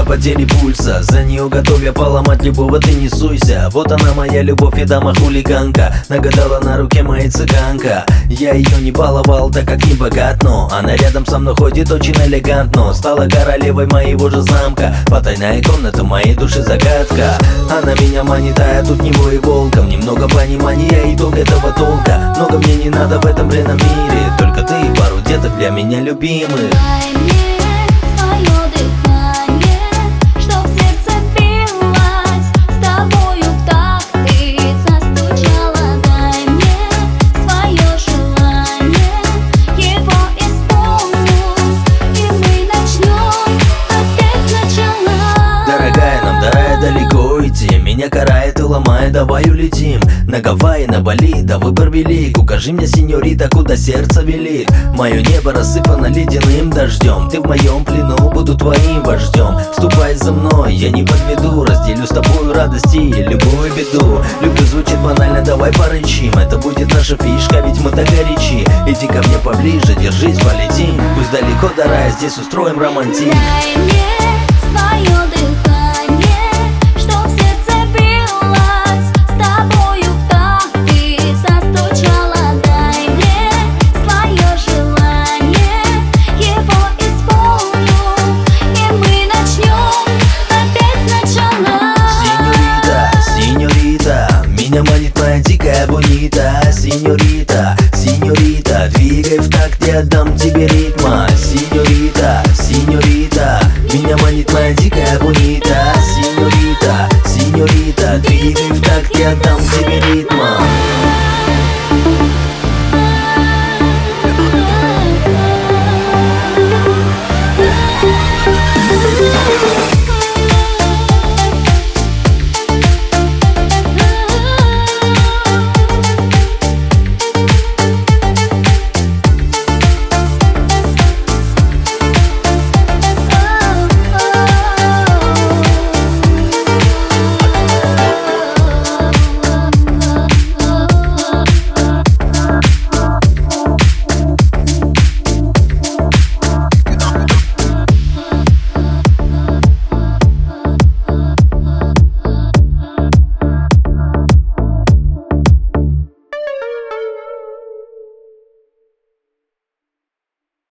потери пульса. За нее готов я поломать любого, ты не суйся. Вот она моя любовь и дама хулиганка. Нагадала на руке моей цыганка. Я ее не баловал, так как не богат, но она рядом со мной ходит очень элегантно. Стала королевой моего же замка. Потайная комната моей души загадка. Она меня манит, а я тут него и волком. Немного понимания, итог этого толка. Много мне не надо в этом бренном мире. Только ты и пару деток для меня любимых. Дай мне свое дыхание, чтоб сердце билось с тобою в такт ты застучала. Дай мне свое желание, его исполню, и мы начнем опять сначала. Дорогая, нам далеко идти. Меня карает и ломает, давай улетим на Гавайи, на Бали, да выбор велик. Укажи мне, сеньорита, куда сердце велит. Мое небо рассыпано ледяным дождем. Ты в моем плену, буду твоим вождем. Ступай за мной, я не подведу. Разделю с тобой радости и любую беду. Люблю звучит банально, давай порычим. Это будет наша фишка, ведь мы так горячи. Иди ко мне поближе, держись, полетим. Пусть далеко до рая, здесь устроим романтик. Дай мне свое дыхание, чтоб сердце билось с тобою в такт ты застучала. Дай мне свое желание, его исполню, и мы начнем опять сначала. Сеньорита, сеньорита, меня манит моя дикая бонита. Сеньорита, сеньорита, двигай в такт, я дам тебе ритма. Сеньорита, сеньорита, меня манит моя дикая бонита. Сеньорита, сеньорита, двигай в такт, я дам тебе ритма.